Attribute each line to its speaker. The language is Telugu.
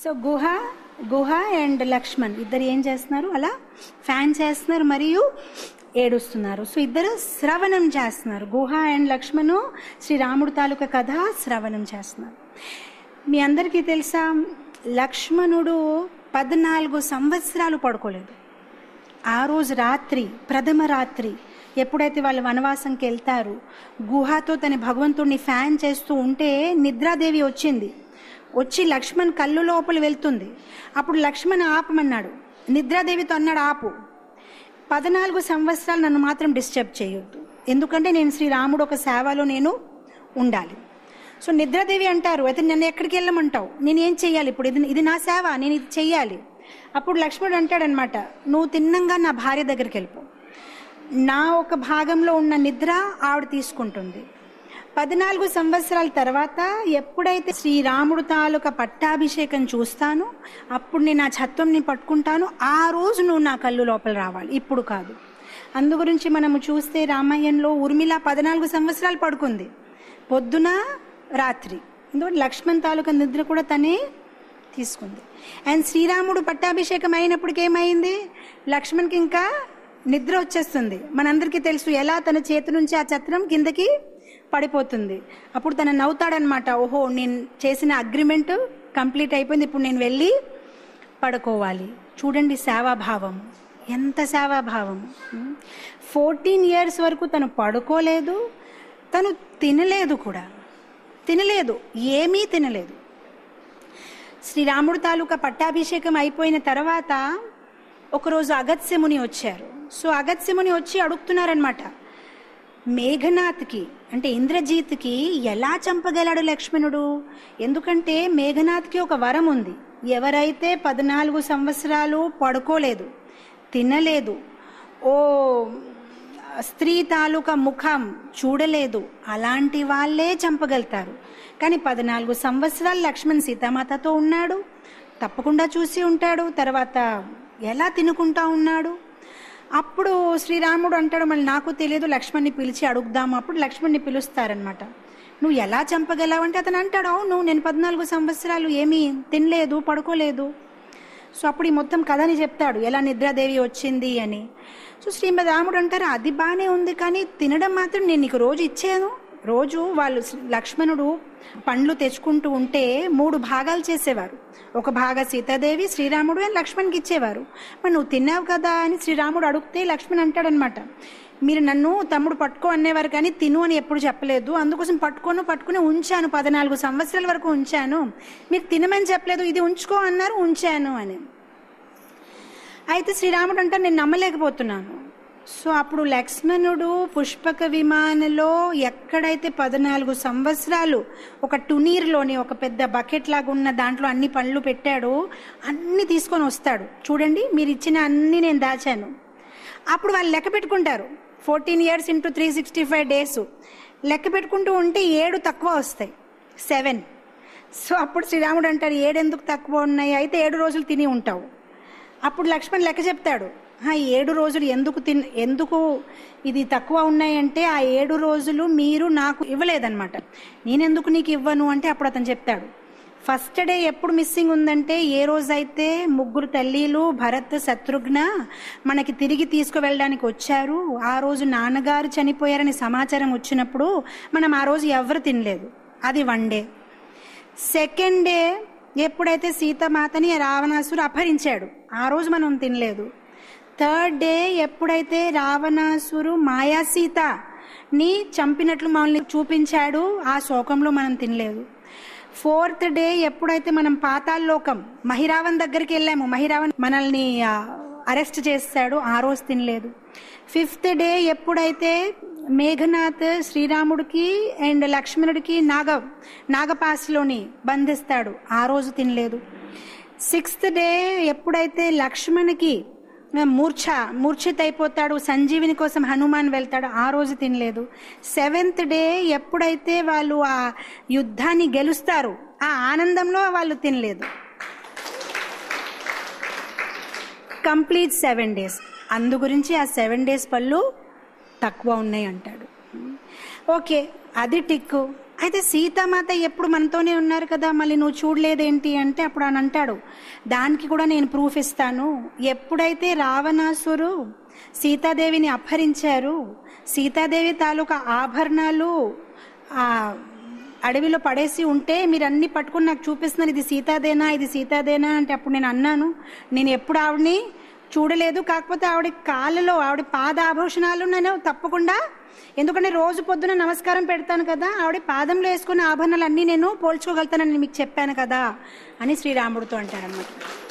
Speaker 1: సో గుహ అండ్ లక్ష్మణ్ ఇద్దరు ఏం చేస్తున్నారు, అలా ఫ్యాన్ చేస్తున్నారు మరియు ఏడుస్తున్నారు. సో ఇద్దరు శ్రవణం చేస్తున్నారు. గుహ అండ్ లక్ష్మణు శ్రీరాముడు తాలూకా కథ శ్రవణం చేస్తున్నారు. మీ అందరికీ తెలుసా, లక్ష్మణుడు 14 సంవత్సరాలు పడుకోలేదు. ఆ రోజు రాత్రి, ప్రథమ రాత్రి ఎప్పుడైతే వాళ్ళు వనవాసంకి వెళ్తారు, గుహతో తన భగవంతుడిని ఫ్యాన్ చేస్తూ ఉంటే నిద్రాదేవి వచ్చింది. వచ్చి లక్ష్మణ్ కళ్ళు లోపల వెళ్తుంది. అప్పుడు లక్ష్మణ్ ఆపమన్నాడు. నిద్రాదేవితో అన్నాడు, ఆపు, 14 సంవత్సరాలు నన్ను మాత్రం డిస్టర్బ్ చేయొద్దు, ఎందుకంటే నేను శ్రీరాముడు ఒక సేవలో నేను ఉండాలి. సో నిద్రాదేవి అంటారు, అయితే నన్ను ఎక్కడికి వెళ్ళమంటావు, నేనేం చెయ్యాలి ఇప్పుడు, ఇది నా సేవ, నేను ఇది చెయ్యాలి. అప్పుడు లక్ష్మణుడు అంటాడనమాట, నువ్వు తిన్నంగా నా భార్య దగ్గరికి వెళ్ళిపో, నా ఒక భాగంలో ఉన్న నిద్ర ఆవిడ తీసుకుంటుంది. 14 సంవత్సరాల తర్వాత ఎప్పుడైతే శ్రీరాముడు తాలూకా పట్టాభిషేకం చూస్తాను, అప్పుడు నేను ఆ ఛత్వంని పట్టుకుంటాను, ఆ రోజు నువ్వు నా కళ్ళు లోపల రావాలి, ఇప్పుడు కాదు. అందు గురించి మనము చూస్తే రామాయణంలో ఊర్మిళ 14 సంవత్సరాలు పడుకుంది, పొద్దున రాత్రి. ఎందుకంటే లక్ష్మణ్ తాలూకా నిద్ర కూడా తనే తీసుకుంది. అండ్ శ్రీరాముడు పట్టాభిషేకం అయినప్పటికీ ఏమైంది, లక్ష్మణ్కి ఇంకా నిద్ర వచ్చేస్తుంది. మనందరికీ తెలుసు ఎలా తన చేతి నుంచి ఆ ఛత్రం కిందకి పడిపోతుంది. అప్పుడు తను నవ్వుతాడనమాట, ఓహో నేను చేసిన అగ్రిమెంట్ కంప్లీట్ అయిపోయింది, ఇప్పుడు నేను వెళ్ళి పడుకోవాలి. చూడండి సేవాభావం, ఎంత సేవాభావం. 14 years వరకు తను పడుకోలేదు, తను తినలేదు కూడా, ఏమీ తినలేదు. శ్రీరాముడు తాలూకా పట్టాభిషేకం అయిపోయిన తర్వాత ఒకరోజు అగత్స్యముని వచ్చారు. సో అగత్స్యముని వచ్చి అడుగుతున్నారనమాట, మేఘనాథ్కి అంటే ఇంద్రజీత్కి ఎలా చంపగలడు లక్ష్మణుడు, ఎందుకంటే మేఘనాథ్కి ఒక వరం ఉంది, ఎవరైతే 14 సంవత్సరాలు పడుకోలేదు, తినలేదు, ఓ స్త్రీ తాలూకా ముఖం చూడలేదు, అలాంటి వాళ్ళే చంపగలుగుతారు. కానీ 14 సంవత్సరాలు లక్ష్మణ్ సీతామాతతో ఉన్నాడు, తప్పకుండా చూసి ఉంటాడు, తర్వాత ఎలా తినుకుంటా ఉన్నాడు. అప్పుడు శ్రీరాముడు అంటాడు, మళ్ళీ నాకు తెలియదు, లక్ష్మణ్ని పిలిచి అడుగుదాము. అప్పుడు లక్ష్మణ్ని పిలుస్తారనమాట. నువ్వు ఎలా చంపగలవు అంటే అతను అంటాడు, అవును నేను 14 సంవత్సరాలు ఏమీ తినలేదు, పడుకోలేదు. సో అప్పుడు ఈ మొత్తం కథని చెప్తాడు, ఎలా నిద్రాదేవి వచ్చింది అని. సో శ్రీమద్ రాముడు అంటారు, అది బాగానే ఉంది, కానీ తినడం మాత్రం నేను నీకు రోజు ఇచ్చాను. రోజు వాళ్ళు లక్ష్మణుడు పండ్లు తెచ్చుకుంటూ ఉంటే 3 భాగాలు చేసేవారు. ఒక భాగ సీతాదేవి, శ్రీరాముడు అని లక్ష్మణ్కి ఇచ్చేవారు. మరి నువ్వు తిన్నావు కదా అని శ్రీరాముడు అడిగితే లక్ష్మణ్ అంటాడనమాట, మీరు నన్ను తమ్ముడు పట్టుకో అనేవారు కానీ తిను అని ఎప్పుడు చెప్పలేదు, అందుకోసం పట్టుకుని ఉంచాను, 14 సంవత్సరాల వరకు ఉంచాను, మీరు తినమని చెప్పలేదు, ఇది ఉంచుకో అన్నారు, ఉంచాను అని. అయితే శ్రీరాముడు అంటారు, నేను నమ్మలేకపోతున్నాను. సో అప్పుడు లక్ష్మణుడు పుష్పక విమానంలో ఎక్కడైతే 14 సంవత్సరాలు ఒక టునీర్లోని ఒక పెద్ద బకెట్ లాగా ఉన్న దాంట్లో అన్ని పళ్ళు పెట్టాడు, అన్ని తీసుకొని వస్తాడు. చూడండి మీరు ఇచ్చిన అన్ని నేను దాచాను. అప్పుడు వాళ్ళు లెక్క పెట్టుకుంటారు, 14 years into 365 days లెక్క పెట్టుకుంటూ ఉంటే 7 తక్కువ వస్తాయి, 7. సో అప్పుడు శ్రీరాముడు అంటారు, 7 ఎందుకు తక్కువ ఉన్నాయి, అయితే 7 రోజులు తిని ఉంటావు. అప్పుడు లక్ష్మణ్ లెక్క చెప్తాడు, 7 రోజులు ఎందుకు ఇది తక్కువ ఉన్నాయంటే ఆ 7 రోజులు మీరు నాకు ఇవ్వలేదన్నమాట, నేనెందుకు నీకు ఇవ్వను అంటే అప్పుడు అతను చెప్తాడు, ఫస్ట్ డే ఎప్పుడు మిస్సింగ్ ఉందంటే ఏ రోజైతే 3 తల్లీలు భరత్ శత్రుఘ్న మనకి తిరిగి తీసుకువెళ్ళడానికి వచ్చారు, ఆ రోజు నాన్నగారు చనిపోయారని సమాచారం వచ్చినప్పుడు మనం ఆ రోజు ఎవరు తినలేదు, అది 1 day. సెకండ్ డే ఎప్పుడైతే సీతామాతని రావణాసురు అపహరించాడు, ఆ రోజు మనం తినలేదు. థర్డ్ డే ఎప్పుడైతే రావణాసురు మాయా సీతని చంపినట్లు మనల్ని చూపించాడు, ఆ శోకంలో మనం తినలేదు. ఫోర్త్ డే ఎప్పుడైతే మనం పాతాళలోకం మహిరావన్ దగ్గరికి వెళ్ళాము, మహిరావన్ మనల్ని అరెస్ట్ చేస్తాడు, ఆ రోజు తినలేదు. ఫిఫ్త్ డే ఎప్పుడైతే మేఘనాథ్ శ్రీరాముడికి అండ్ లక్ష్మణుడికి నాగపాశలోని బంధిస్తాడు, ఆ రోజు తినలేదు. సిక్స్త్ డే ఎప్పుడైతే లక్ష్మణుకి మూర్ఛిత అయిపోతాడు, సంజీవిని కోసం హనుమాన్ వెళ్తాడు, ఆ రోజు తినలేదు. సెవెంత్ డే ఎప్పుడైతే వాళ్ళు ఆ యుద్ధాన్ని గెలుస్తారు, ఆ ఆనందంలో వాళ్ళు తినలేదు. Complete 7 days. అందు గురించి ఆ 7 days పళ్ళు తక్కువ ఉన్నాయి అంటాడు. ఓకే, అది టిక్కు. అయితే సీతామాత ఎప్పుడు మనతోనే ఉన్నారు కదా, మళ్ళీ నువ్వు చూడలేదేంటి అంటే అప్పుడు ఆయన అంటాడు, దానికి కూడా నేను ప్రూఫ్ ఇస్తాను. ఎప్పుడైతే రావణాసురు సీతాదేవిని అపహరించారు, సీతాదేవి తాలూకా ఆభరణాలు ఆ అడవిలో పడేసి ఉంటే మీరు అన్ని పట్టుకుని నాకు చూపిస్తున్నారు, ఇది సీతాదేనా, ఇది సీతాదేనా అంటే అప్పుడు నేను అన్నాను, నేను ఎప్పుడు ఆవిడని చూడలేదు, కాకపోతే ఆవిడ కాళ్ళలో ఆవిడ పాదాభూషణాలు నేను తప్పకుండా, ఎందుకంటే రోజు పొద్దున నమస్కారం పెడతాను కదా, ఆవిడ పాదంలో వేసుకున్న ఆభరణాలు అన్నీ నేను పోల్చుకోగలుగుతానని మీకు చెప్పాను కదా అని శ్రీరాముడితో అంటారన్నమాట.